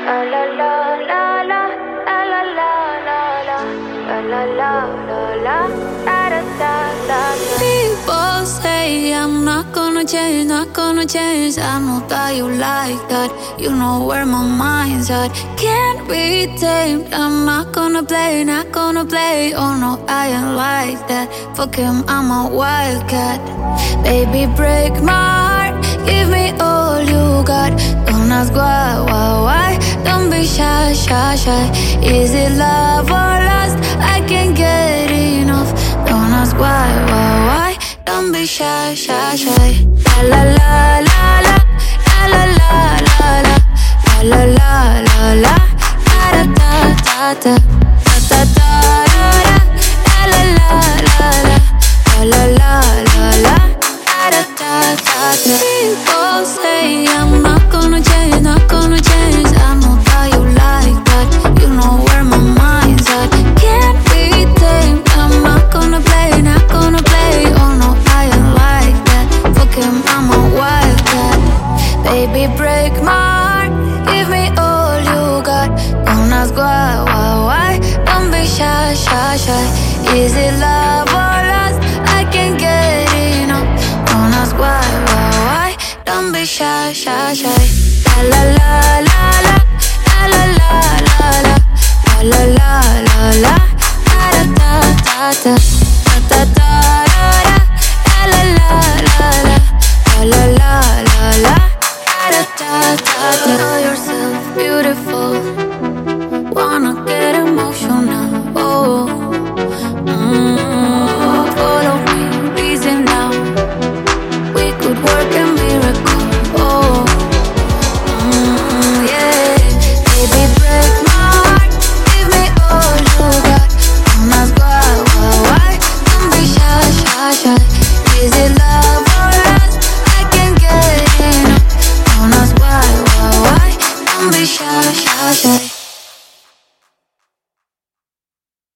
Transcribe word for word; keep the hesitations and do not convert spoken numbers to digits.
La la la la la la la la la la la la la la da da da da. People say I'm not gonna change, not gonna change. I know that you like that. You know where my mind's at. Can't be tamed. I'm not gonna play, not gonna play. Oh no, I ain't like that. Fuck him, I'm a wildcat. Baby, break my heart. Give me all you got. Don't ask why, why, why. Don't be shy, shy, shy. Is it love or lust? I can't get enough. Don't ask why, why, why. Don't be shy, shy, shy. La la la la la. La la la la la. La la la la la. Da da da da. Da da da da. La la la la la. La la la la. Da da da da. People say I'm not gonna change, not gonna change. I know that you like that. You know where my mind's at. Can't be tamed. I'm not gonna play, not gonna play. Oh no, I ain't like that. Fuck him, I'm a wildcat. Baby, break my heart. Give me all you got. Don't ask why, why, why. Don't be shy, shy, shy. Is it love or lust? I can't get enough. Don't ask why, why, why. Don't be shy, shy, shy. La la la la la. La la la la la. La la la la. Da da da da. Da da da da. La la la la. La la la la. Da da da da. Know yourself beautiful. Wanna get emotional. Oh, mm, follow me, easy now. We could work a miracle. Oh, mm, yeah. Baby, break my heart. Give me all you got. Don't ask why, why, why. Don't be shy, shy, shy. Is it love or lust? I can't get enough. Don't ask why, why, why. Don't be shy, shy, shy.